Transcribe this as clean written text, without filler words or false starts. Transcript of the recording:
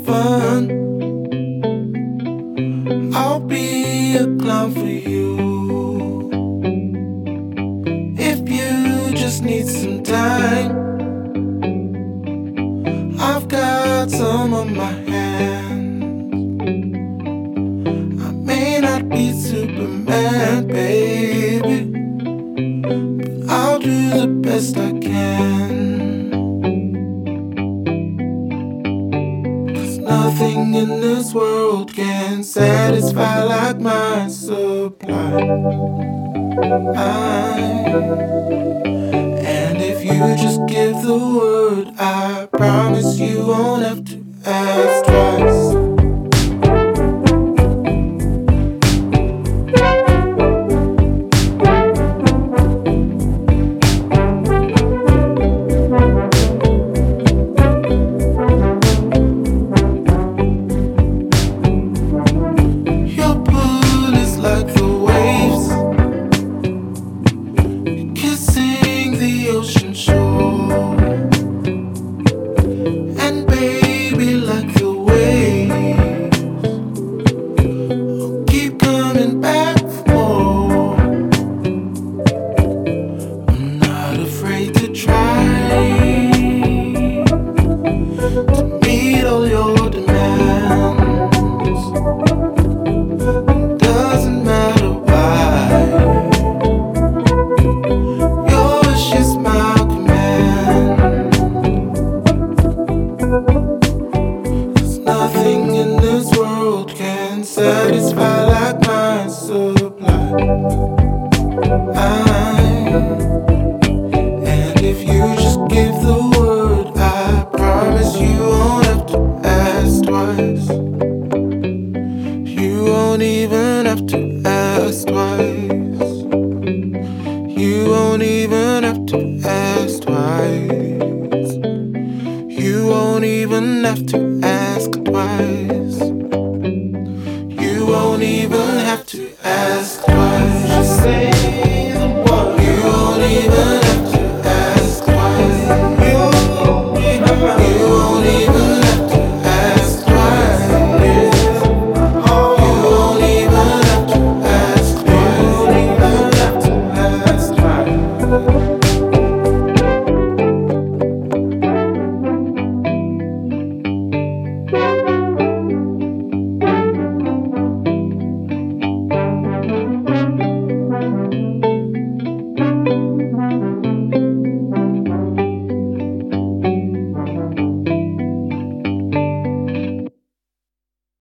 fun. I'll be a clown for you if you just need some time. I've got some on my hands. I may not be Superman, baby, but I'll do the best I can. Nothing in this world can satisfy like my supply. And if you just give the word, I promise you won't have to ask twice. Ocean shore, and baby, like the waves, I'll keep coming back for more. I'm not afraid to try to meet all your demands. It doesn't matter why. Your wish is my nothing in this world can satisfy like my supply. And if you just give the word, I promise you won't have to ask twice. You won't even have to ask twice. You won't even have to ask twice. You won't even have to ask twice. You won't even have to ask twice.